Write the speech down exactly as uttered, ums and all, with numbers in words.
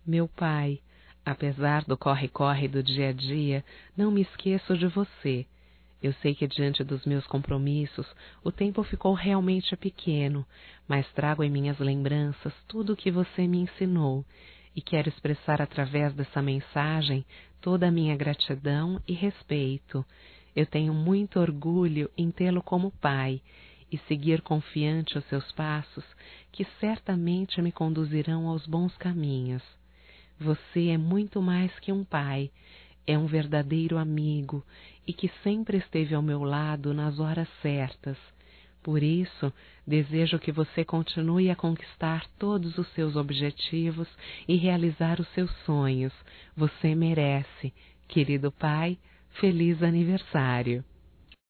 Meu pai, apesar do corre-corre do dia a dia, não me esqueço de você. Eu sei que diante dos meus compromissos o tempo ficou realmente pequeno, mas trago em minhas lembranças tudo o que você me ensinou e quero expressar através dessa mensagem toda a minha gratidão e respeito. Eu tenho muito orgulho em tê-lo como pai e seguir confiante os seus passos, que certamente me conduzirão aos bons caminhos. Você é muito mais que um pai, é um verdadeiro amigo e que sempre esteve ao meu lado nas horas certas. Por isso, desejo que você continue a conquistar todos os seus objetivos e realizar os seus sonhos. Você merece. Querido pai, feliz aniversário!